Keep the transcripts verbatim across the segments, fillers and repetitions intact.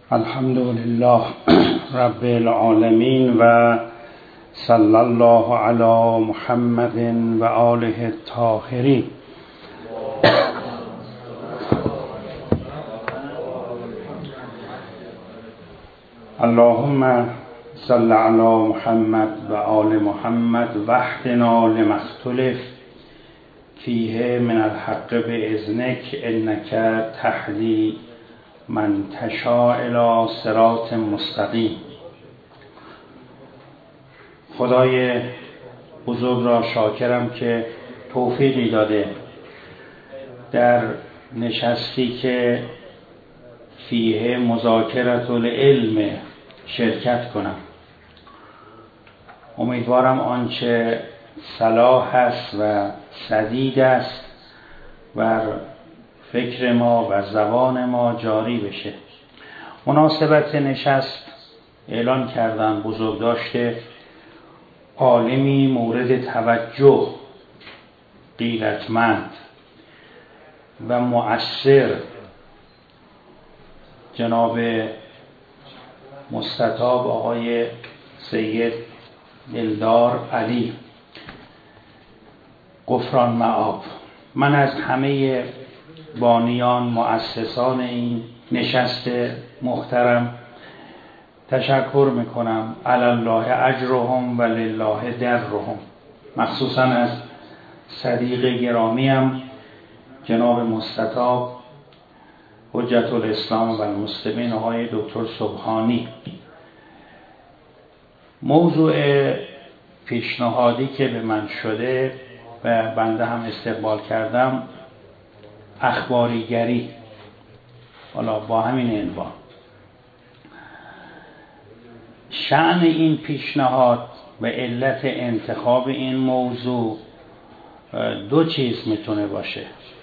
الحمد لله رب العالمین و صلی الله علی محمد و آله الطاهرین. اللهم صل علی محمد و آل محمد و اهدنا لما اختلف فیه من الحق باذنک انک تهدی من تشاء الی صراط مستقیم. خدای بزرگ را شاکرم که توفیقی داده در نشستی که فیه مذاکرة العلم شرکت کنم. امیدوارم آنچه صلاح است و سدید است بر فکر ما و زبان ما جاری بشه. مناسبت نشست اعلان کردم بزرگ داشته عالمی مورد توجه، غیرتمند و مؤثر، جناب مستطاب آقای سید دلدار علی غفران مآب. من از همه بانیان مؤسسان این نشست محترم تشکر میکنم. علی الله اجرهم و لله درهم. مخصوصا از صدیق گرامیم جناب مستطاب حجت الاسلام و المسلمین آقای دکتر سبحانی. موضوع پیشنهادی که به من شده و بنده هم استقبال کردم اخباریگری، حالا با همین عنوان. شأن این پیشنهاد و علت انتخاب این موضوع دو چیز میتونه باشه.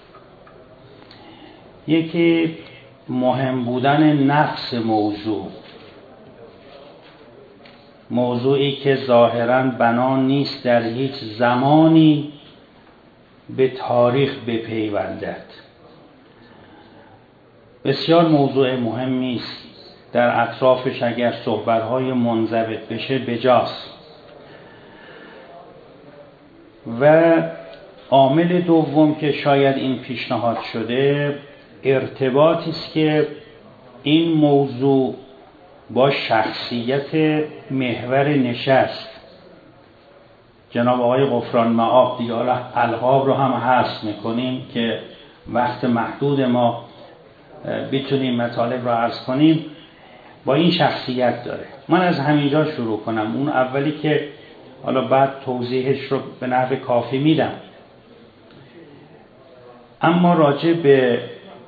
یکی مهم بودن نفس موضوع، موضوعی که ظاهراً بنا نیست در هیچ زمانی به تاریخ بپیوندد. بسیار موضوع مهمی است، در اطرافش اگر صحبت‌های منضبط بشه بجاست. و عامل دوم که شاید این پیشنهاد شده ارتباطی است که این موضوع با شخصیت محور نشست جناب آقای غفران مآب، دیگه حالا القاب رو هم حذف میکنیم که وقت محدود ما بتونیم مطالب رو عرض کنیم، با این شخصیت داره. من از همینجا شروع کنم. اون اولی که حالا بعد توضیحش رو به نحو کافی میدم، اما راجع به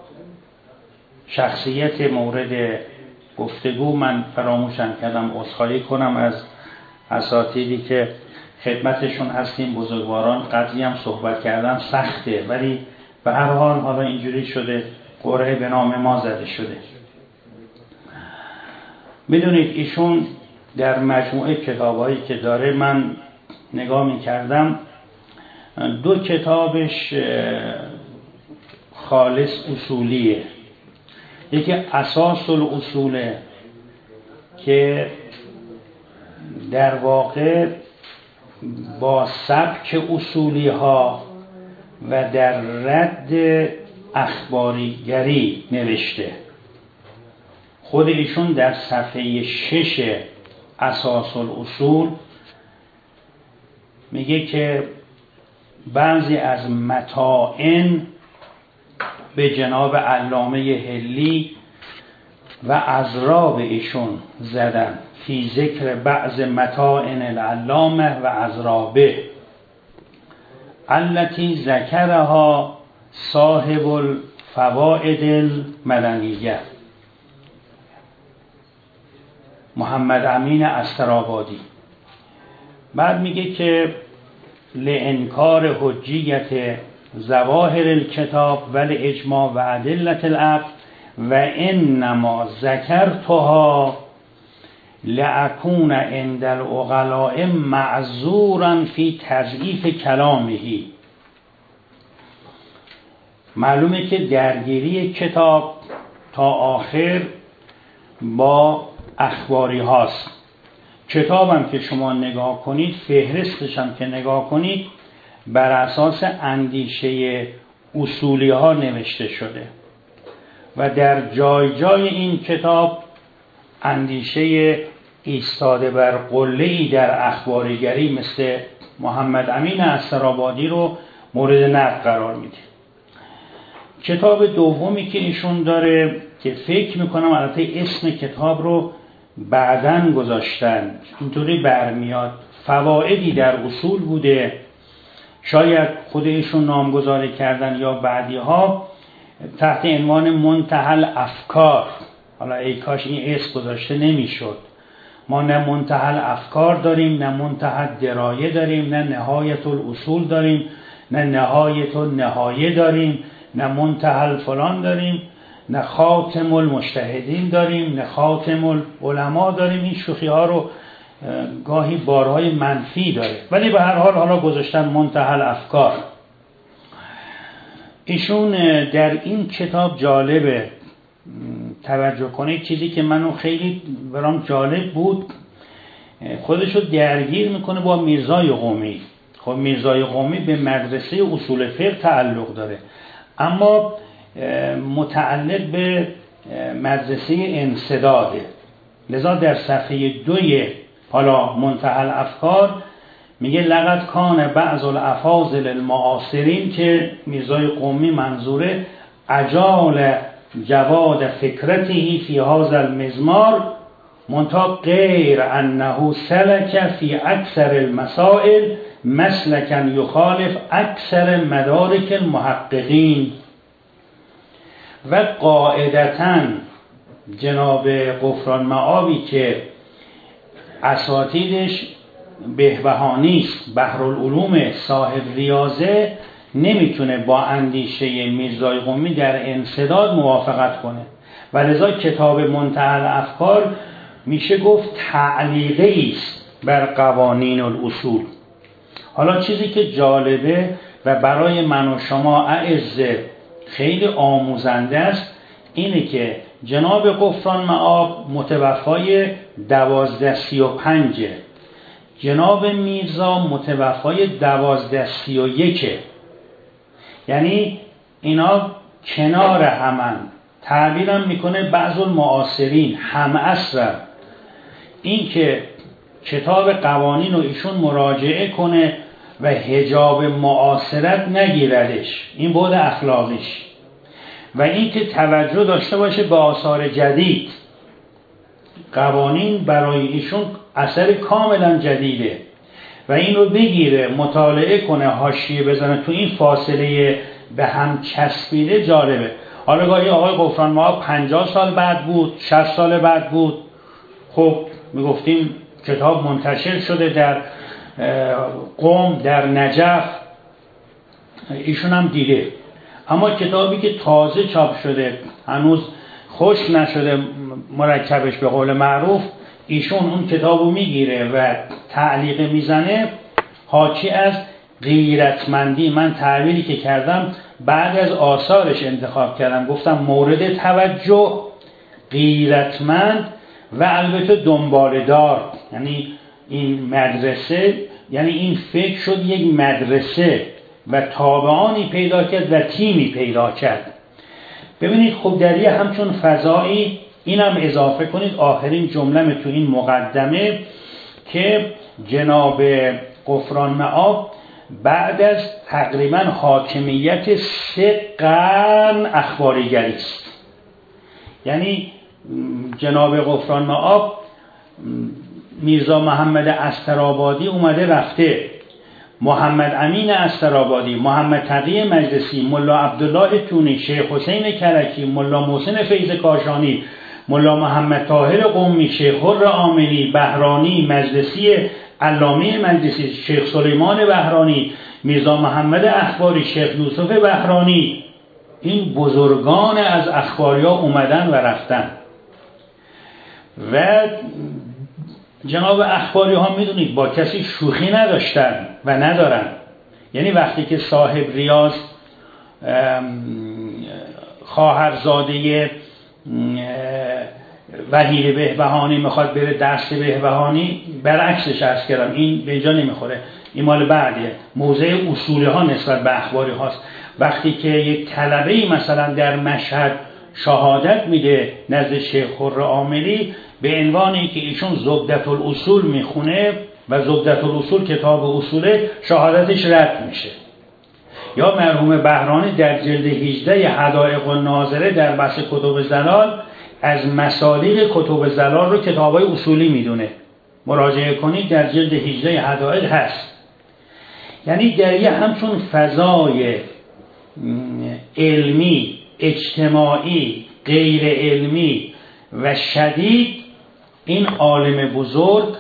شخصیت مورد گفتگو من فراموشم کردم عذرخواهی کنم از اساتیدی که خدمتشون هستیم، بزرگواران. قدری هم صحبت کردن سخته، ولی به هر حال حالا اینجوری شده، قرعه به نام ما زده شده. میدونید ایشون در مجموعه کتابایی که داره، من نگاه میکردم، دو کتابش خالص اصولیه. یکی اساس الاصوله که در واقع با سبک اصولی ها و در رد اخباریگری نوشته. خود ایشون در صفحه شش اساس الاصول میگه که بعضی از متاعن به جناب علامه حلی و اضراب ایشون زدن، فی ذکر بعض متاعن العلامه و اضرابه التي ذکرها صاحب الفوائد المدنیه محمد امین استرآبادی. بعد میگه که لانکار حجیت ظواهر الکتاب و الاجماع و ادلة العقل و انما ذکرتها لأکون عند العقلاء معذورا فی تضعیف کلامه. معلومه که درگیری کتاب تا آخر با اخباری هاست. کتابم که شما نگاه کنید، فهرستش هم که نگاه کنید، بر اساس اندیشه اصولی ها نوشته شده و در جای جای این کتاب اندیشه ایستاده بر قله‌ای در اخباریگری مثل محمد امین استرآبادی رو مورد نقد قرار میده. کتاب دومی که ایشون داره که فکر میکنم البته اسم کتاب رو بعداً گذاشتن، اینطوری برمیاد، فوائدی در اصول بوده، شاید خود ایشون نامگذاری کردن یا بعدی ها، تحت عنوان منتهی الافکار. حالا ای کاش این اسم گذاشته نمیشد. ما نه منتهی الافکار داریم، نه منتهی درایه داریم، نه نهایت الاصول داریم، نه نهایت النهایه داریم، نه منتهی فلان داریم، نه خاتم المجتهدین داریم، نه خاتم العلماء داریم. این شوخی ها رو گاهی بارهای منفی داره، ولی به هر حال حالا گذاشتن منتهی الافکار. ایشون در این کتاب جالبه توجه کنه، چیزی که منو خیلی برام جالب بود، خودشو درگیر میکنه با میرزای قمی. خب میرزای قمی به مدرسه اصول فقه تعلق داره، اما متعلق به مدرسه انسداده. لذا در صفحه دوی حالا منتهی الافکار میگه لقد کان بعض الافاضل المعاصرین، که میرزای قمی منظوره، اجال جواد فکرته فی هذا المزمار منتها غیر انه سلک فی اکثر المسائل مسلکا یخالف اکثر مدارک المحققین. و قاعدتاً جناب غفران مآبی که اساتیدش بهبهانی است، بحرالعلوم صاحب ریاضه، نمیتونه با اندیشه میرزای قمی در انسداد موافقت کنه و لذا کتاب منتهی الافکار میشه گفت تعلیقی است بر قوانین الاصول. حالا چیزی که جالبه و برای من و شما اعزه خیلی آموزنده است اینه که جناب غفران مآب متوفای دوازده سی و پنجه، جناب میرزا متوفای دوازده سی و یکه، یعنی اینا کنار همن. تعبیرم میکنه بعض المعاصرین هم عصرن. این که کتاب قوانین رو ایشون مراجعه کنه و حجاب معاصرت نگیردش، این بعد اخلاقیش، و این که توجه داشته باشه به آثار جدید. قوانین برای ایشون اثر کاملا جدیده و این رو بگیره، مطالعه کنه، حاشیه بزنه تو این فاصله به هم چسبیده. جالبه. حالا گاهی آقای غفران مآب پنجاه سال بعد بود، شصت سال بعد بود، خب میگفتیم کتاب منتشر شده در قم، در نجف، ایشون هم دیده. اما کتابی که تازه چاپ شده، هنوز خشک نشده مرکبش به قول معروف، ایشون اون کتابو میگیره و تعلیق میزنه، حاکی از غیرتمندی. من تعبیری که کردم بعد از آثارش انتخاب کردم، گفتم مورد توجه، غیرتمند و البته دنباله‌دار. یعنی این مدرسه، یعنی این فکر شد یک مدرسه و تابعانی پیدا کرد و تیمی پیدا کرد. ببینید خب در یه همچون فضایی اینم اضافه کنید آخرین جمله تو این مقدمه که جناب غفران مآب بعد از تقریبا حاکمیت سه قرن اخباریگری است. یعنی جناب غفران مآب، میرزا محمد استرآبادی اومده رفته، محمد امین استرآبادی، محمد تقی مجلسی، ملا عبدالله تونی، شیخ حسین کرکی، ملا محسن فیض کاشانی، ملا محمد طاهر قمی، شیخ حر آملی، بهرانی، مجلسی، علامه مجلسی، شیخ سلیمان بهرانی، میرزا محمد اخباری، شیخ یوسف بهرانی. این بزرگان از اخباریا اومدن و رفتن و جناب اخباری ها میدونید با کسی شوخی نداشتن و ندارن. یعنی وقتی که صاحب ریاض خواهرزاده وحید بهبهانی میخواد بره درس بهبهانی، برعکسش عرض کردم، این به جا نمیخوره، این مال بعدیه. موضع اصولی ها نسبت به اخباری هاست. وقتی که یک طلبه‌ای مثلا در مشهد شهادت میده نزد شیخ خرم عاملی به عنوان اینکه ایشون زبدة الاصول میخونه و زبدة الاصول کتاب اصوله، شهادتش رد میشه. یا مرحوم بهرانی در جلد هجده حدائق الناظره در بحث کتب زلال از مصادیق کتب زلال رو کتابای اصولی میدونه، مراجعه کنید در جلد هجده حدائق هست. یعنی در یه همچون فضای علمی، اجتماعی، غیر علمی و شدید، این عالم بزرگ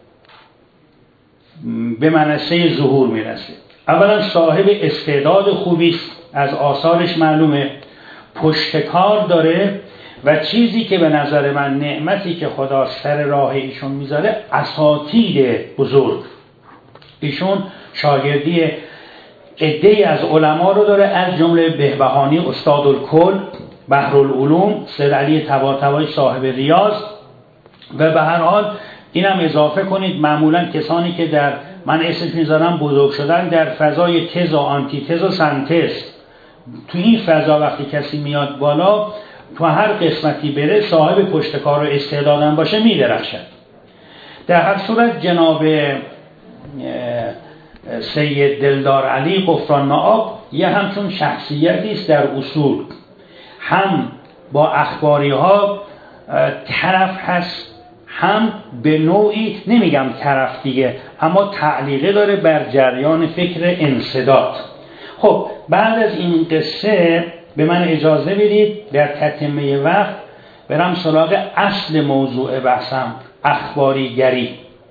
به منصه ظهور میرسه. اولا صاحب استعداد خوبی است، از آثارش معلومه، پشتکار داره و چیزی که به نظر من نعمتی که خدا سر راه ایشون میذاره، اساتید بزرگ. ایشون شاگردی عده‌ای از علما رو داره، از جمله بهبهانی استاد الکل، بحرالعلوم، سید علی طباطبایی صاحب ریاض. و به هر حال اینم اضافه کنید معمولا کسانی که در، من اسمش میذارم بزرگ شدن در فضای تز و آنتی تز و سنتز، تو این فضا وقتی کسی میاد بالا، تو هر قسمتی بره صاحب پشتکار و استعدادم باشه میدرخشد. در هر صورت جناب سید دلدار علی غفران مآب یه همچون شخصیتی است در اصول، هم با اخباری ها طرف هست، هم به نوعی نمیگم طرف دیگه، اما تعلیقه داره بر جریان فکر انسداد. خب بعد از این قصه به من اجازه بدید در تتمه وقت برم سراغ اصل موضوع بحثم، اخباریگری.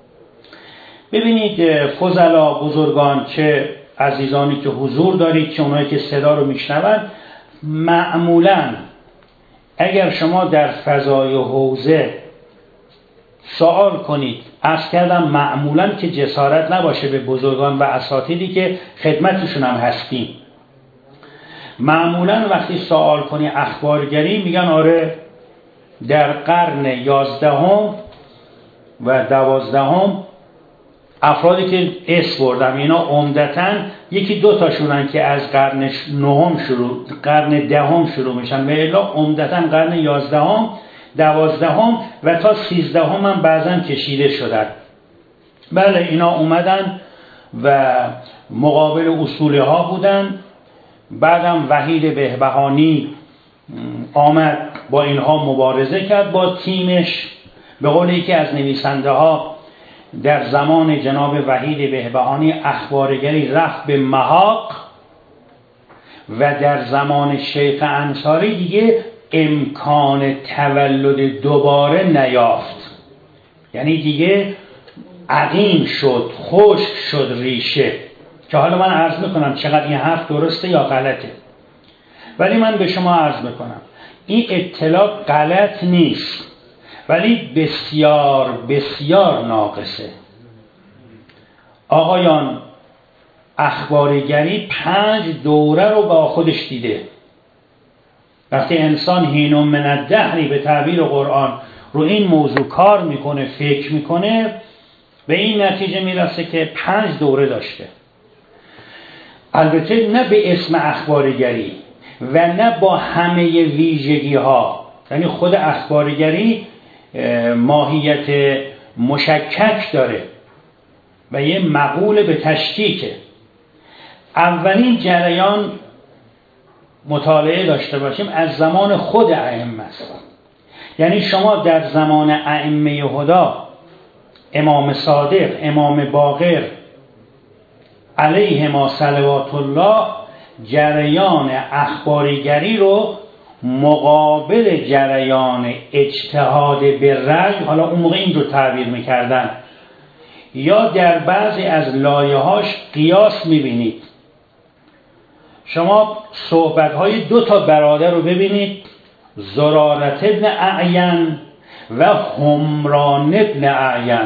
ببینید فضلا، بزرگان، چه عزیزانی که حضور دارید، چه اونایی که صدا رو میشنوند، معمولاً اگر شما در فضای حوزه سوال کنید، عرض کردم معمولاً که جسارت نباشه به بزرگان و اساتیدی که خدمتشون هم هستیم، معمولاً وقتی سوال کنی اخبارگری میگن آره در قرن یازدهم و دوازدهم افرادی که اسم بردم اینا عمدتاً یکی دو تاشونن که از قرن نهم شروع، قرن دهم شروع میشن، و الا عمدتاً قرن یازدهم، دوازدهم و تا سیزدهم هم بعضاً کشیده شدن. بله اینا اومدن و مقابل اصولی ها بودن. بعدم وحید بهبهانی آمد با اینها مبارزه کرد با تیمش. به قول یکی از نویسنده ها، در زمان جناب وحید بهبهانی اخبارگری رفت به محاق و در زمان شیخ انصاری دیگه امکان تولد دوباره نیافت. یعنی دیگه عقیم شد، خشک شد ریشه، که حالا من عرض میکنم چقدر این حرف درسته یا غلطه، ولی من به شما عرض میکنم این اطلاع غلط نیست، ولی بسیار بسیار ناقصه. آقایان، اخبارگری پنج دوره رو با خودش دیده. وقتی انسان حین من الدهری به تعبیر قرآن رو این موضوع کار میکنه، فکر میکنه، به این نتیجه میرسه که پنج دوره داشته. البته نه به اسم اخبارگری و نه با همه ویژگی ها، یعنی خود اخبارگری ماهیت مشکک داره و یه مقوله به تشکیکه. اولین جریان مطالعه داشته باشیم از زمان خود ائمه است. یعنی شما در زمان ائمه هدی، امام صادق، امام باقر علیهما صلوات الله، جریان اخباریگری رو مقابل جریان اجتهاد به رأی، حالا اون موقع این رو تعبیر میکردن، یا در بعضی از لایه‌هاش قیاس میبینید. شما صحبت‌های دو تا برادر رو ببینید، زرارت ابن اعین و حمران ابن اعین.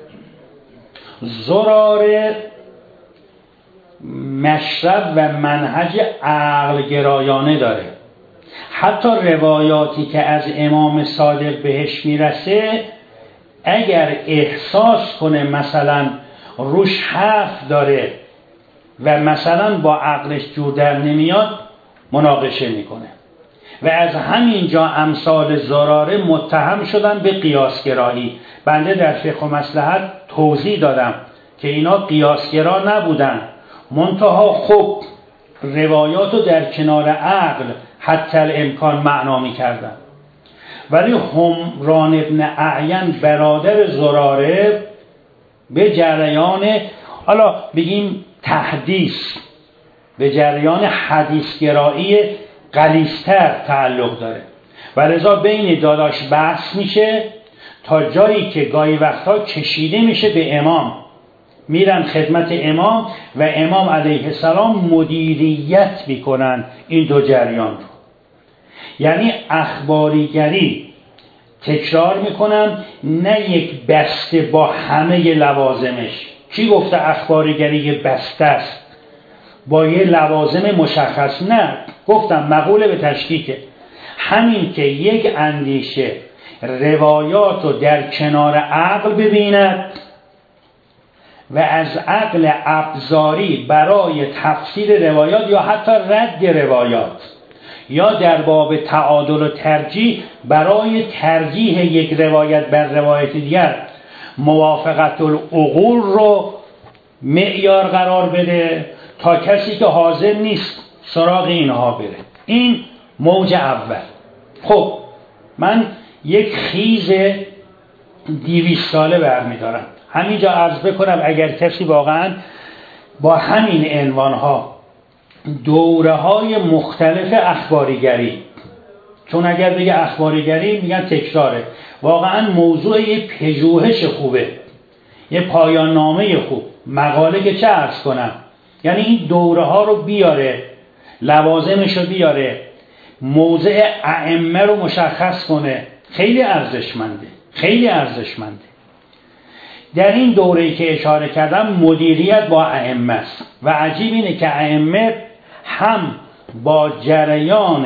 زراره مشرب و منهج عقل گرایانه داره، حتی روایاتی که از امام صادق بهش میرسه اگر احساس کنه مثلا روش حرف داره و مثلا با عقلش جور در نمیاد مناقشه میکنه و از همینجا امثال زراره متهم شدن به قیاسگرایی. بنده در فقه و مصلحت توضیح دادم که اینا قیاسگرا نبودن، منتها خب روایاتو در کنار عقل حتی الامکان معنا میکردن. ولی همران ابن اعین برادر زراره به جریان، حالا بگیم تحدیث، به جریان حدیثگرایی غلیظ‌تر تعلق داره و لذا بین داداش بحث میشه تا جایی که گاهی وقتا کشیده میشه به امام، میرن خدمت امام و امام علیه السلام مدیریت میکنن این دو جریان رو. یعنی اخباریگری تکرار میکنم نه یک بسته با همه لوازمش. کی گفته اخباریگری یک بسته است با یه لوازم مشخص؟ نه، گفتم مقوله به تشکیکه. همین که یک اندیشه روایات رو در کنار عقل ببیند و از عقل ابزاری برای تفسیر روایات یا حتی رد روایات یا در باب تعادل و ترجیح برای ترجیح یک روایت بر روایت دیگر موافقت العقول رو معیار قرار بده تا کسی که حاضر نیست سراغ اینها بره. این موج اول. خب من یک خیز دیویست ساله برمیدارم همینجا عرض بکنم اگر کسی واقعا با همین عنوانها دوره های مختلف اخباریگری، چون اگر بگه اخباریگری میگن تکراره، واقعا موضوع یه پژوهش خوبه، یه پایان نامه خوب، مقاله که چه عرض کنم، یعنی این دوره ها رو بیاره، لوازمش رو بیاره، موضع ائمه رو مشخص کنه، خیلی ارزشمنده، خیلی ارزشمنده. در این دوره‌ای که اشاره کردم مدیریت با ائمه است و عجیب اینه که ائمه هم با جریان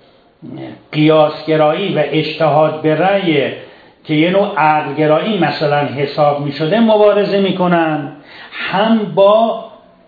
قیاسگرایی و اجتهاد به رأی که یه نوع عقلگرایی مثلا حساب می شده مبارزه می کنن، هم با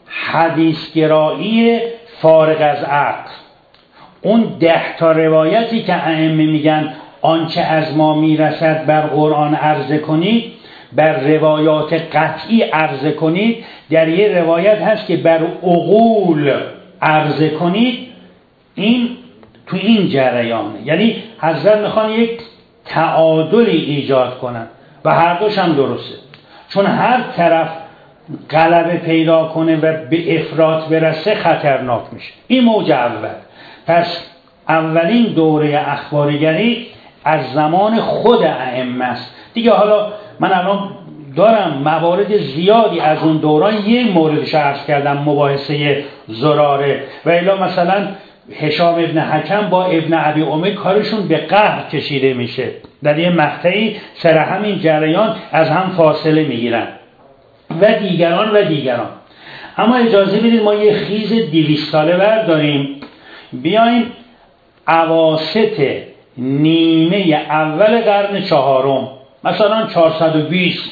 حدیثگرایی فارغ از عقل. اون ده تا روایتی که ائمه میگن آنچه از ما میرسد بر قرآن عرضه کنید، بر روایات قطعی عرضه کنید، در یه روایت هست که بر عقول عرضه کنید. این تو این جریانه، یعنی حضرت میخوان یک تعادلی ایجاد کنن و هر دوش هم درسته، چون هر طرف غلبه پیدا کنه و به افراط برسه خطرناک میشه. این موج اول. پس اولین دوره اخباریگری از زمان خود ائمه است دیگه. حالا من الان دارم موارد زیادی از اون دوران یه موردش عرض کردم، مباحثه زراره و الا مثلا هشام ابن حکم با ابن ابی امید کارشون به قهر کشیده میشه، در یه مقطعی سر همین جریان از هم فاصله میگیرن و دیگران و دیگران. اما اجازه بدید ما یه خیز دویست ساله برداریم، بیایم اواسط نیمه اول قرن چهارم، مثلا چهارصد و بیست،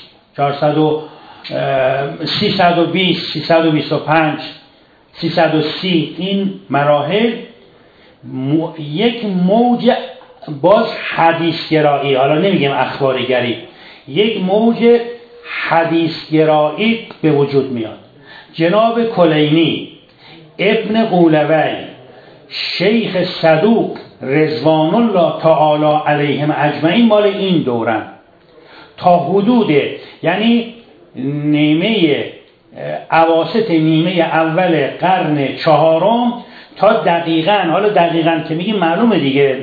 سیصد و بیست، سیصد و بیست و پنج، سیصد و سی، این مراحل یک موج باز حدیثگرایی، حالا نمیگم اخباریگری، یک موج حدیثگرایی به وجود میاد. جناب کلینی، ابن قولوی، شیخ صدوق رضوان الله تعالی علیهم اجمعین مال این دورن تا حدود، یعنی نیمه اواسط نیمه اول قرن چهارم تا دقیقاً، حالا دقیقاً که میگیم معلومه دیگه،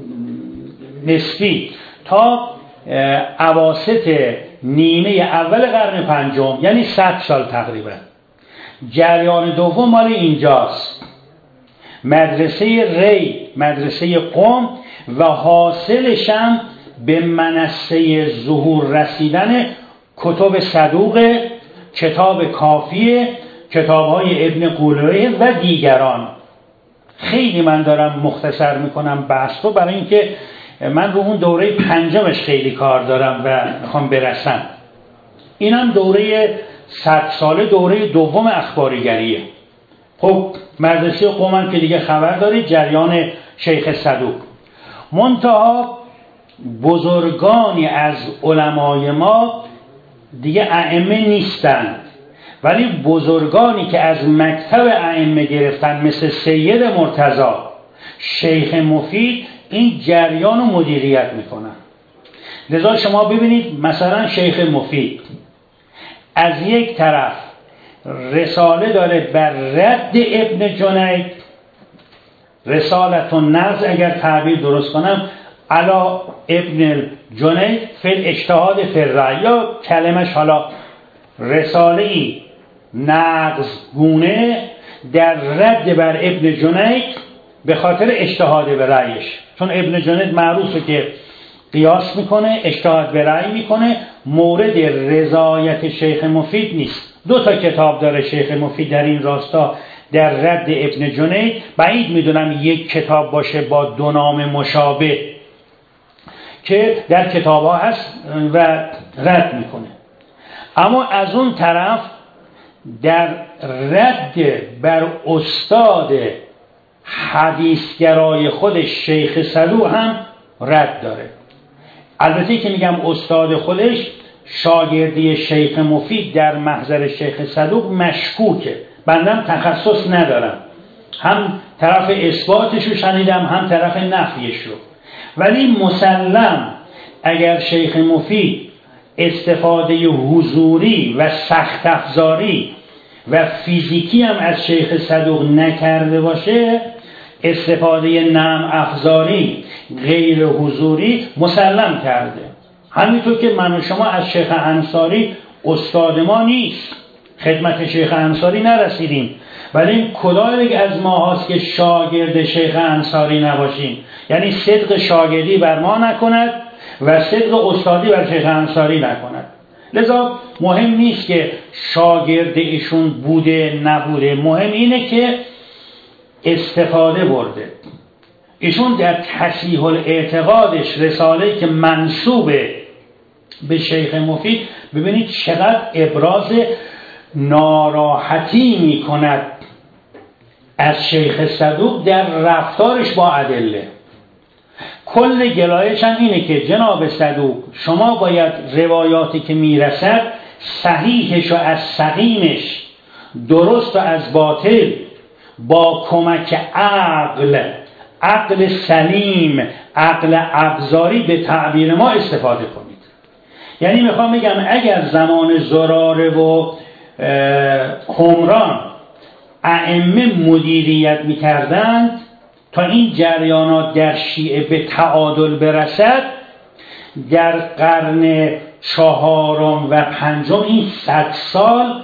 نسبی، تا اواسط نیمه اول قرن پنجم، یعنی صد سال تقریبا. جریان دوم مال اینجاست، مدرسه ری، مدرسه قم و حاصلش هم به منصه ظهور رسیدن کتب صدوق، کتاب کافیه، کتاب‌های ابن قولوی و دیگران. خیلی من دارم مختصر میکنم بحث رو، برای اینکه من رو اون دوره پنجمش خیلی کار دارم و میخوام برسم. اینم دوره صد ساله، دوره دوم اخباریگریه. خب مردسی قوم که دیگه خبر دارید، جریان شیخ صدوق. منتها بزرگانی از علمای ما دیگه ائمه نیستند، ولی بزرگانی که از مکتب ائمه گرفتن مثل سید مرتضی، شیخ مفید، این جریان رو مدیریت میکنن. لذا شما ببینید مثلا شیخ مفید از یک طرف رساله داره بر رد ابن جنید، رسالت النقض اگر تعبیر درست کنم، علا ابن جنید فی الاجتهاد فی الرأی، یا کلمش حالا رساله‌ای نقض گونه در رد بر ابن جنید به خاطر اجتهاد به رأیش. چون ابن جنید معروفه که قیاس میکنه، اجتهاد به رأی میکنه، مورد رضایت شیخ مفید نیست. دو تا کتاب داره شیخ مفید در این راستا در رد ابن جنید. بعید میدونم یک کتاب باشه با دو نام مشابه که در کتاب ها هست و رد میکنه. اما از اون طرف در رد بر استاد حدیثگرای خودش شیخ صدوق هم رد داره. البته که میگم استاد خودش، شاگردی شیخ مفید در محضر شیخ صدوق مشکوکه، بندم تخصص ندارم، هم طرف اثباتش رو شنیدم هم طرف نفیش رو، ولی مسلم اگر شیخ مفید استفاده حضوری و سخت افزاری و فیزیکی هم از شیخ صدوق نکرده باشه، استفاده نم افزاری غیر حضوری مسلم کرده. همینطور که من و شما از شیخ انصاری استاد ما نیست، خدمت شیخ انصاری نرسیدیم، ولی این کدام از ما هاست که شاگرد شیخ انصاری نباشیم؟ یعنی صدق شاگردی بر ما نکند و صدق استادی بر شیخ انصاری نکند. لذا مهم نیست که شاگرد ایشون بوده نبوده، مهم اینه که استفاده برده. ایشون در تصحیح الاعتقادش، رساله‌ای که منسوبه به شیخ مفید، ببینید چقدر ابراز ناراحتی می کند از شیخ صدوق در رفتارش با ادله. کل گلایش هم اینه که جناب صدوق شما باید روایاتی که میرسد صحیحش و از سقیمش، درست و از باطل، با کمک عقل عقل سلیم، عقل ابزاری به تعبیر ما استفاده کنید. یعنی میخوام بگم اگر زمان زراره و حمران ائمه مدیریت میکردند تا این جریانات در شیعه به تعادل برسد، در قرن چهارم و پنجم این صد سال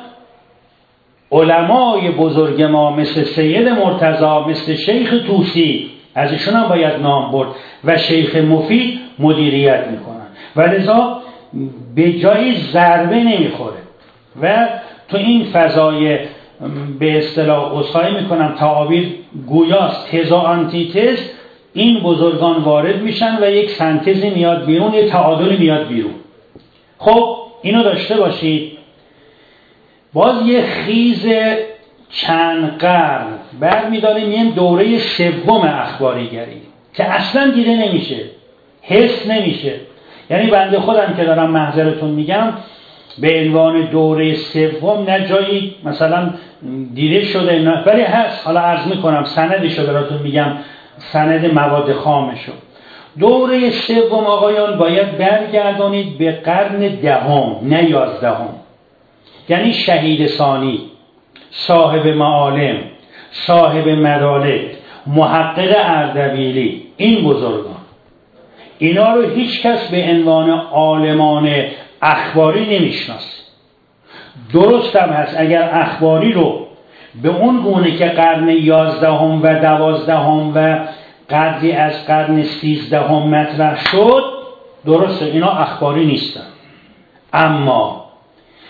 علمای بزرگ ما مثل سید مرتضی، مثل شیخ طوسی، از ایشون هم باید نام برد، و شیخ مفید مدیریت میکنن و لذا به جای ضربه نمیخوره. و تو این فضای به اصطلاح اصحایی میکنم تعابیر گویاست، تز و آنتیتز، این بزرگان وارد میشن و یک سنتزی میاد بیرون، یک تعادلی میاد بیرون. خب اینو داشته باشید. باز یه خیز چند قرن برمیداریم این دوره سوم اخباریگری که اصلا دیده نمیشه، حس نمیشه. یعنی بنده خودم که دارم محضرتون میگم به عنوان دوره سوم نه جایی مثلا دیده شده نه، ولی هست. حالا عرض میکنم سندشو براتون میگم، سند مواد خامشو. دوره سوم آقایان باید برگردانید به قرن دهم نه یازدهم. یعنی شهید ثانی، صاحب معالم، صاحب مدارک، محقق اردبیلی، این بزرگان، اینا رو هیچ کس به عنوان عالمان اخباری نمیشناسه. درست هم هست اگر اخباری رو به اون گونه که قرن یازدهم و دوازدهم و قدری از قرن سیزدهم مطرح شد، درسته اینا اخباری نیستن، اما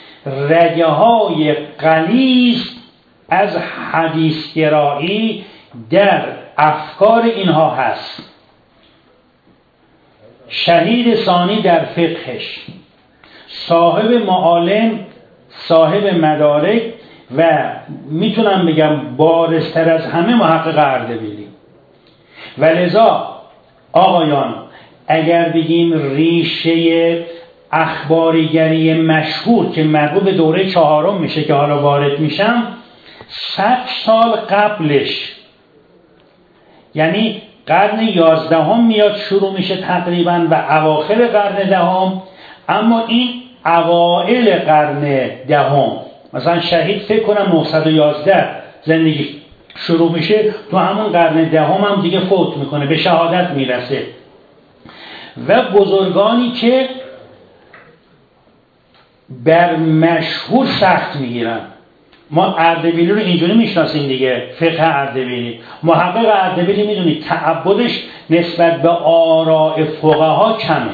رگه های غلیظ از حدیثگرایی در افکار اینها هست. شهید ثانی در فقهش، صاحب معالم، صاحب مدارک و میتونم بگم بارزتر از همه محقق اردبیلی. و لذا آقایان اگر بگیم ریشه اخباریگری مشهور که مربوط به دوره چهارم میشه که حالا وارد میشم، صد سال قبلش، یعنی قرن یازدهم میاد شروع میشه تقریبا و اواخر قرن دهم، اما این اوائل قرن دهم، مثلا شهید فکر کنم نهصد و یازده زندگی شروع میشه، تو همون قرن دهم هم دیگه فوت میکنه، به شهادت میرسه. و بزرگانی که بر مشهور سخت میگیرن. ما اردبیلی رو اینجوری میشناسیم دیگه، فقه اردبیلی. محقق اردبیلی میدونید تعبدش نسبت به آراء فقها کمه.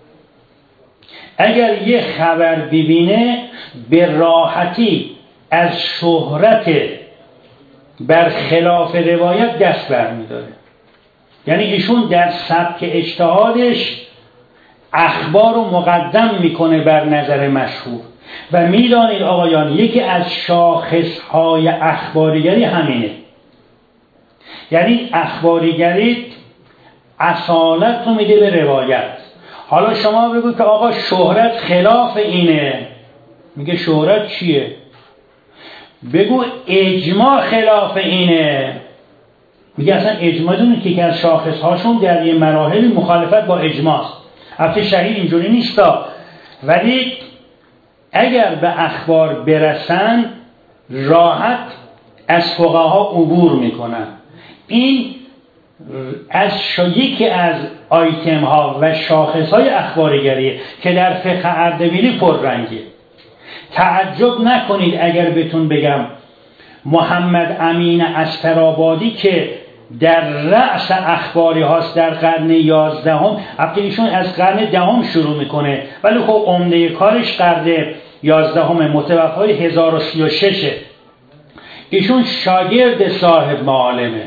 اگر یه خبر ببینه به راحتی از شهرت بر خلاف روایت دست برمیداره. یعنی ایشون در سبک اجتهادش اخبار رو مقدم میکنه بر نظر مشهور. و میدانید آقایان یکی از شاخصهای اخباریگری همینه. یعنی اخباریگری اصالت رو میده به روایت. حالا شما بگو که آقا شهرت خلاف اینه، میگه شهرت چیه؟ بگو اجماع خلاف اینه، میگه اصلا اجماع دونه که یکی از شاخصهاشون در یه مراحل مخالفت با اجماع. البته شهید اینجوری نیستا، ولی اگر به اخبار برسن راحت از فقها عبور میکنن. این از یکی از آیتم ها و شاخص های اخباریگریه که در فقه اردبیلی پررنگه. تعجب نکنید اگر بهتون بگم محمد امین استرآبادی که در رأس اخباری هاست در قرن یازدهم، البته ایشون از قرن دهم شروع میکنه ولی خب عمده کارش قرن یازدهم متوفای هزار و سی و شش. ایشون شاگرد صاحب معالمه.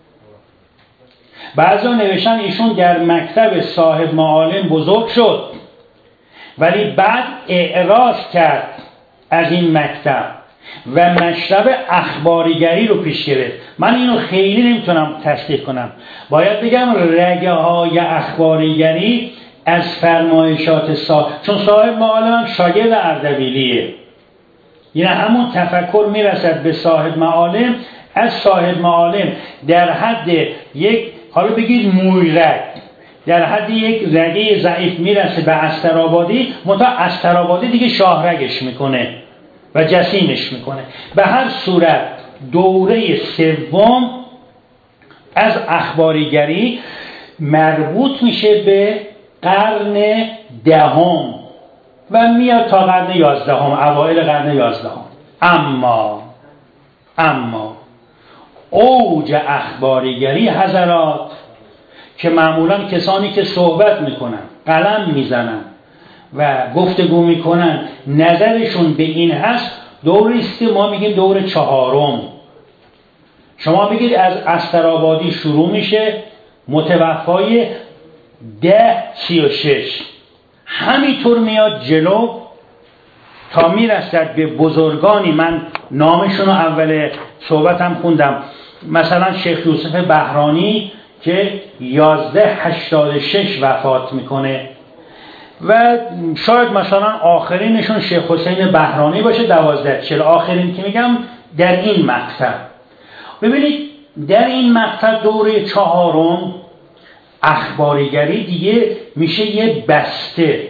بعضا نوشتن ایشون در مکتب صاحب معالم بزرگ شد ولی بعد اعراض کرد از این مکتب و مشرب اخباریگری رو پیش گرفت. من اینو خیلی نمیتونم تصدیق کنم. باید بگم رگه های اخباریگری از فرمایشات صاحب، چون صاحب معالم شاگرد اردبیلیه، یعنی همون تفکر میرسد به صاحب معالم، از صاحب معالم در حد یک، حالا بگید موی رگ، در حد یک رگه ضعیف میرسه به استرآبادی، منتها استرآبادی دیگه شاهرگش میکنه و جسیمش میکنه. به هر صورت دوره سوم از اخباریگری مربوط میشه به قرن دهم و میاد تا قرن یازدهم، اوایل قرن یازدهم. اما اما اوج اخباریگری حضرات که معمولا کسانی که صحبت میکنن، قلم میزنن و گفتگو میکنن نظرشون به این هست، دوری است که ما میگیم دور چهارم. شما بگید از استرآبادی شروع میشه متوفای ده سی و شش، همینطور میاد جلو تا میرسد به بزرگانی. من نامشون رو اول صحبتم خوندم، مثلا شیخ یوسف بهرانی که یازده هشتاد و شش وفات میکنه و شاید مثلا آخرینشون شیخ حسین بهرانی باشه دوازده چل، آخرین که میگم در این مقطع. ببینید در این مقطع دوره چهارم اخباریگری دیگه میشه یه بسته،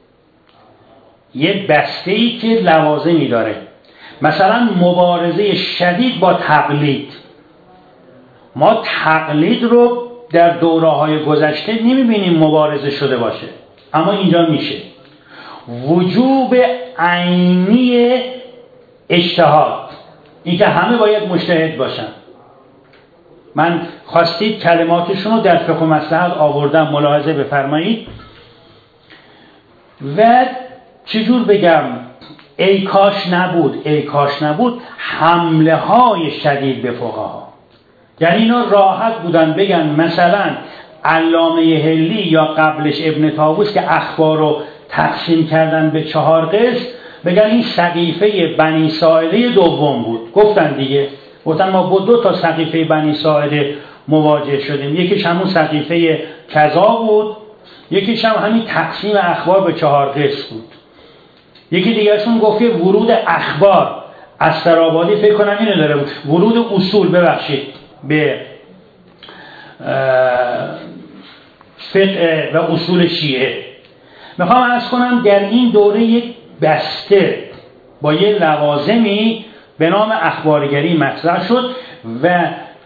یه بسته ای که لوازمی داره. مثلا مبارزه شدید با تقلید. ما تقلید رو در دوره‌های گذشته نمیبینیم مبارزه شده باشه، اما اینجا میشه. وجوب عینی اجتهاد، این که همه باید مجتهد باشن. من خواستید کلماتشون رو در فقه مصلحت آوردم، ملاحظه بفرمایید. و چجور بگم، ای کاش نبود ای کاش نبود حمله های شدید به فقها. یعنی اینا راحت بودن بگن مثلا علامه حلی یا قبلش ابن طاووس که اخبار رو تقسیم کردن به چهار قسم، بگن این سقیفه بنی ساعده دوم بود. گفتن دیگه، گفتن ما با دو تا سقیفه بنی ساعده مواجه شدیم، یکیش همون سقیفه کذا بود، یکیش هم همین تقسیم اخبار به چهار قسم بود. یکی دیگرشون گفت که ورود اخبار از سرابادی، فکر کنم اینو داره، ورود اصول ببخشید به فقه و اصول شیعه. میخوام عرض کنم در این دوره یک بسته با یه لوازمی به نام اخبارگری مطرح شد و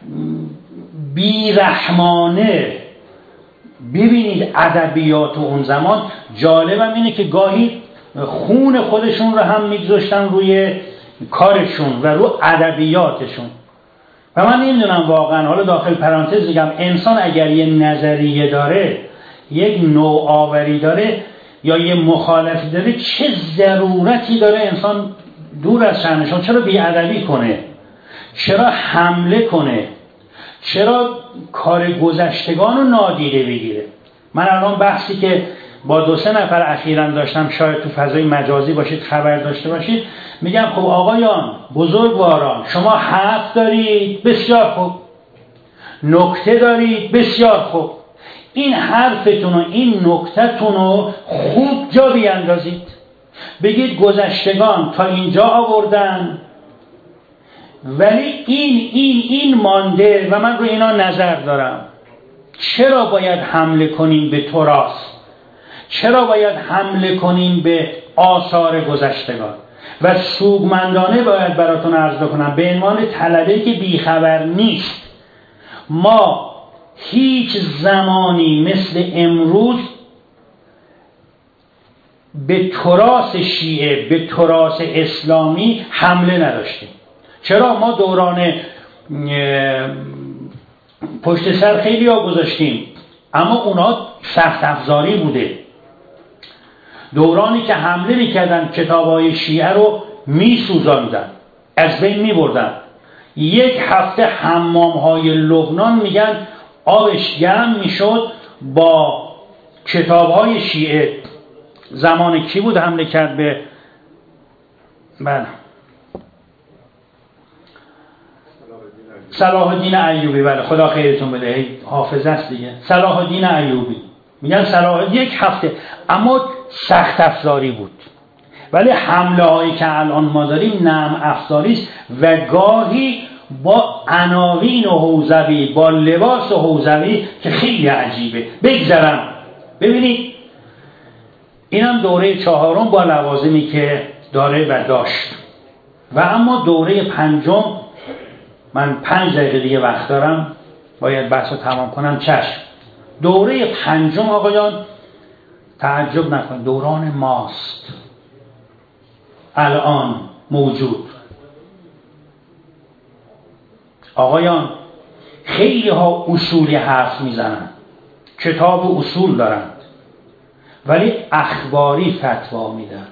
بیرحمانه ببینید ادبیات اون زمان. جالبم اینه که گاهی خون خودشون رو هم میگذاشتن روی کارشون و رو ادبیاتشون. و من نمیدونم واقعا، حالا داخل پرانتز میگم، انسان اگر یه نظریه داره، یک نوآوری داره یا یه مخالفی داره، چه ضرورتی داره انسان دور از شأنشون چرا بی‌ادبی کنه، چرا حمله کنه، چرا کار گذشتگان رو نادیده بگیره. من الان بحثی که با دو سه نفر اخیراً داشتم، شاید تو فضای مجازی باشید خبر داشته باشید، میگم خب آقایان بزرگواران، شما حرف دارید، بسیار خوب، نکته دارید، بسیار خوب، این حرفتون و این نکته‌تون رو خوب جا بیاندازید، بگید گذشتگان تا اینجا آوردن ولی این این این مانده و من رو اینا نظر دارم. چرا باید حمله کنیم به تراث؟ چرا باید حمله کنیم به آثار گذشتگان؟ و سوگمندانه باید براتون عرض بکنم به عنوان طلبه که بیخبر نیست، ما هیچ زمانی مثل امروز به تراث شیعه، به تراث اسلامی حمله نداشتیم. چرا؟ ما دوران پشت سر خیلی ها گذاشتیم، اما اونا سخت افزاری بوده. دورانی که حمله میکردن کتابای شیعه رو میسوزاندن، از بین میبردن. یک هفته حمامهای لبنان میگن آبش گرم میشد با کتابهای شیعه. زمان کی بود حمله کرد به بله صلاح الدین ایوبی؟ بله خدا خیرتون بده، حافظه است دیگه. صلاح الدین ایوبی میگن صلاح یک هفته، اما سخت افزاری بود. ولی حمله هایی که الان ما داریم نرم افزاری است و گاهی با عناوین و حوزوی، با لباس و حوزوی که خیلی عجیبه. بگذرم ببینید اینم دوره چهارم با لوازمی که داره و داشت. و اما دوره پنجم، من پنج دقیقه دیگه وقت دارم، باید بحث رو تمام کنم. چشم. دوره پنجم آقایان تعجب نکن، دوران ماست الان موجود. آقایان خیلی ها اصولی حرف میزنن، کتاب اصول دارند، ولی اخباری فتوا میدن.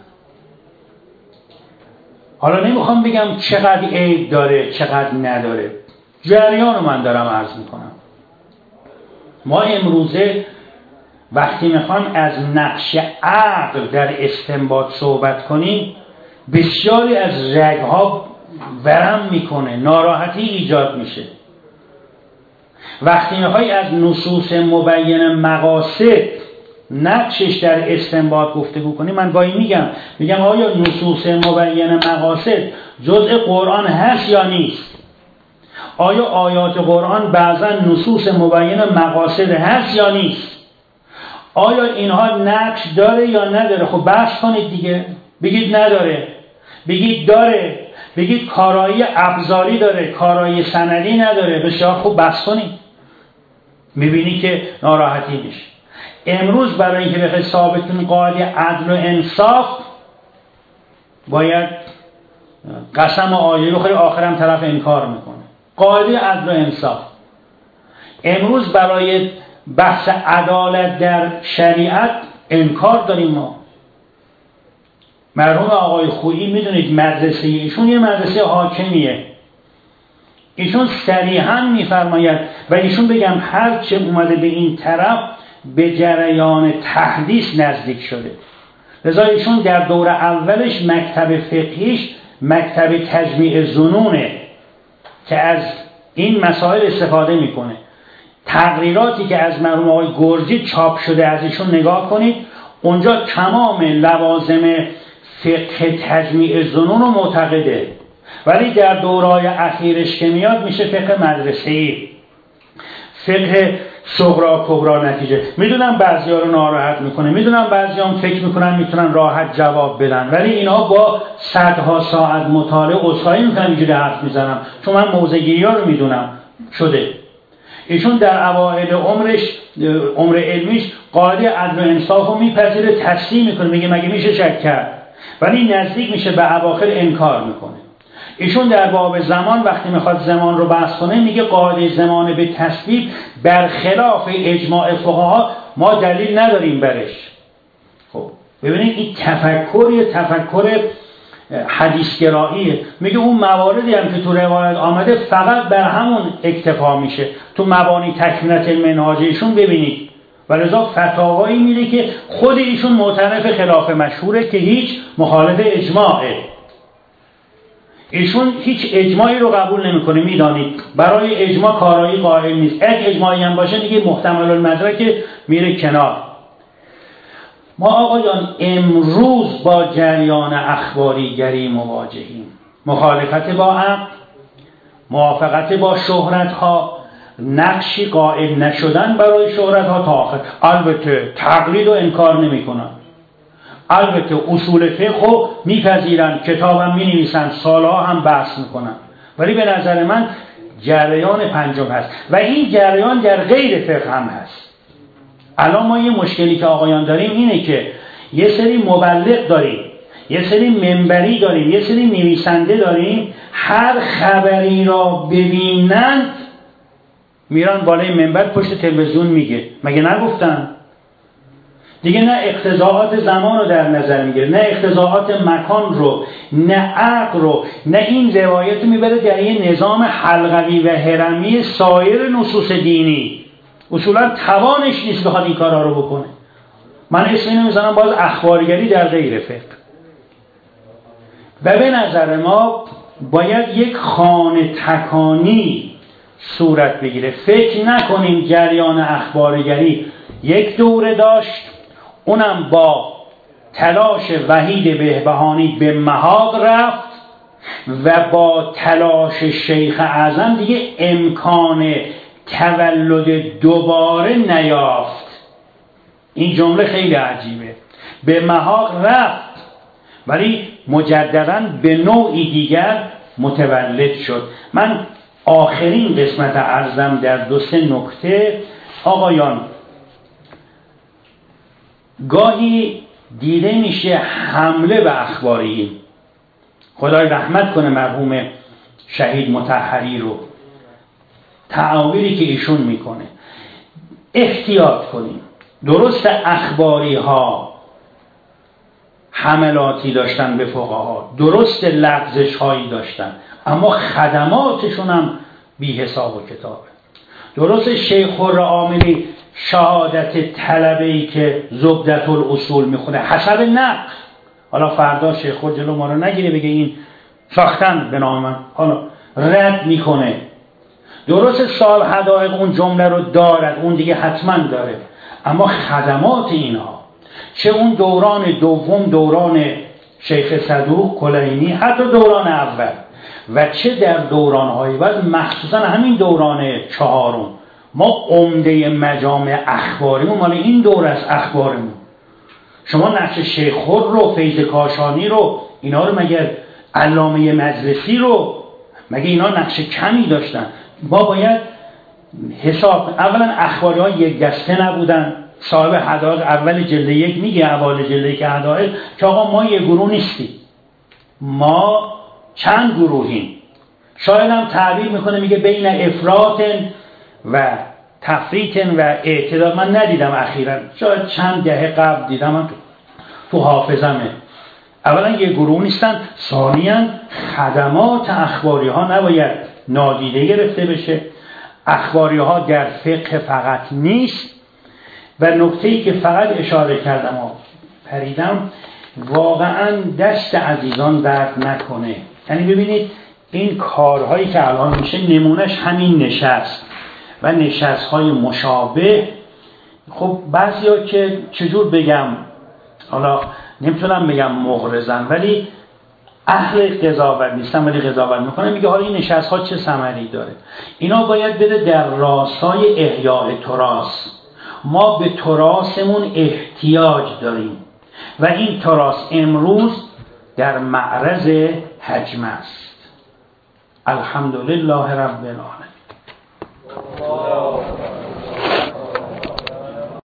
حالا نمیخوام بگم چقدر عیب داره چقدر نداره، جریان رو من دارم عرض میکنم. ما امروزه وقتی میخوام از نقش عقل در استنباط صحبت کنیم، بسیاری از رگها ورم میکنه، ناراحتی ایجاد میشه. وقتی میخوای از نصوص مبین مقاصد نقشش در استنباط گفتگو کنی، من گاهی میگم میگم آیا نصوص مبین مقاصد جزء قرآن هست یا نیست؟ آیا آیات قرآن بعضا نصوص مبین مقاصد هست یا نیست؟ آیا اینها نقش داره یا نداره؟ خب بحث کنید دیگه. بگید نداره، بگید داره، بگید کارایی ابزاری داره، کارایی سندی نداره. بسیار خوب بحث کنید، میبینی که ناراحتی میشه. امروز برای اینکه بخوای ثابت کنی قاعده عدل و انصاف، باید قسم و آیه بخوری، آخرم طرف انکار میکنه. قاعده عدل و انصاف امروز برای بحث عدالت در شریعت انکار داریم. ما مرحوم آقای خویی میدونید مدرسه ایشون یه مدرسه حاکمیه، ایشون صریحاً میفرماید و ایشون بگم هر چه اومده به این طرف به جریان تحدیث نزدیک شده. لذا ایشون در دور اولش مکتب فقهیش مکتب تجمیع ظنونه که از این مسائل استفاده میکنه. تقریراتی که از مرحوم آقای گرجی چاپ شده از ایشون نگاه کنید، اونجا تمام لوازم فقه تجمیع ظنون رو معتقده، ولی در دورای اخیرش که میاد میشه فقه مدرسه‌ای، فقه صغرا کبرا نتیجه. میدونم بعضیا رو ناراحت میکنه، میدونم بعضیا هم فکر میکنن میتونن راحت جواب بدن، ولی اینا با صدها ساعت مطالعه عذرخواهی میکنن اینجوری حرف میزنم، چون من موضع‌گیری‌ها رو میدونم شده. ایشون در اوائل عمرش عمر علمیش قاعده عدل و انصاف رو میپذیره، تصحیح میکنه، میگه مگه میشه شک کرد، ولی نزدیک میشه به اواخر انکار میکنه. ایشون در باب زمان وقتی میخواد زمان رو بحث کنه میگه قاعده زمان به تصویب برخلاف اجماع فقها ما دلیل نداریم برش. خب ببینید این تفکر تفکر حدیثگراییه. میگه اون مواردی هم که تو روایت آمده فقط بر همون اکتفا میشه. تو مبانی تکمیلات المنهاج ایشون ببینید و لذا فتاوایی میده که خود ایشون معترف خلاف مشهوره که هیچ مخالف اجماعه. ایشون هیچ اجماعی رو قبول نمیکنه، میدانید برای اجماع کارایی قائل نیست. یک اجماعی هم باشه دیگه محتمل المدرک میره کنار. ما آقایان امروز با جریان اخباریگری مواجهیم، مخالفت با عقل، موافقت با شهرت ها، نقشی قائل نشدن برای شهرت ها تا آخر. البته تقلید و انکار نمی کنن، البته اصول فقه میپذیرن، کتابم می نویسن، سالها هم بحث میکنن، ولی به نظر من جریان پنجم هست و این جریان در غیر فقه هم هست. الان ما یه مشکلی که آقایان داریم اینه که یه سری مبلغ داریم، یه سری منبری داریم، یه سری نویسنده داریم، هر خبری را ببینند میرن بالای منبر پشت تلویزیون میگه مگه نگفتن؟ دیگه نه اقتضاعات زمان رو در نظر میگیره، نه اقتضاعات مکان رو، نه عقل رو، نه این روایت میبره در یه نظام حلقوی و هرمی سایر نصوص دینی. اصولا توانش نیست بخواد این کارها رو بکنه. من اسمی نمیزنم باز اخبارگری در غیر فقه. و به نظر ما باید یک خانه تکانی صورت بگیره. فکر نکنیم جریان اخبارگری یک دوره داشت، اونم با تلاش وحید بهبهانی به محاق رفت و با تلاش شیخ اعظم دیگه امکان تولد دوباره نیافت. این جمله خیلی عجیبه. به محاق رفت ولی مجددا به نوعی دیگر متولد شد. من آخرین قسمت عرضم در دو سه نکته. آقایان گاهی دیده میشه حمله به اخباری، خدای رحمت کنه مرحوم شهید مطهری رو، تعاویری که ایشون میکنه احتیاط کنیم. درست اخباری ها حملاتی داشتن به فقها، درست لغزش هایی داشتن، اما خدماتشون هم بی حساب و کتابه. درست شیخ خرعاملی شهادت طلبه‌ای که زبدت الاصول میخونه حسب نقل، حالا فردا شیخ خور جلو ما رو نگیره بگه این ساختن به نام من، حالا رد میکنه. درست صاحب حدائق اون جمله رو دارد، اون دیگه حتما داره، اما خدمات اینها چه اون دوران دوم دوران شیخ صدوق کلینی، حتی دوران اول و چه در دوران‌های بعد، مخصوصا همین دوران چهارم، ما عمده مجامع اخباریمون مال این دور از اخبارمون. شما نقش شیخ خور رو، فیض کاشانی رو، اینا رو، مگر علامه مجلسی رو، مگه اینا نقش کمی داشتن؟ ما باید حساب، اولا اخباری ها یک دسته نبودن. صاحب حدائق اول جلد یک میگه، اول جلد یک حدائق، که آقا ما یک گروه نیستیم، ما چند گروهیم. شاید هم تعبیر میکنه میگه بین افراط و تفریط و اعتدال. من ندیدم اخیراً، شاید چند دهه قبل دیدم، من تو, تو حافظمه. اولا یک گروه نیستن، ثانیاً خدمات اخباری ها نباید نادیده گرفته بشه. اخباری ها در فقه فقط نیست. و نکته‌ای که فقط اشاره کردم و پریدم، واقعا دست عزیزان درد نکنه. یعنی ببینید این کارهایی که الان میشه نمونهش همین نشست و نشست‌های مشابه. خب بعضیا که چجور بگم، حالا نمیتونم بگم مغرضن، ولی اهل قضاوت نیستن ولی قضاوت میکنه، میگه حالا این نشست‌ها چه ثمری داره. اینا باید بره در راستای احیاء تراث. ما به تراثمون احتیاج داریم و این تراث امروز در معرض هجم است. الحمدلله رب العالمین.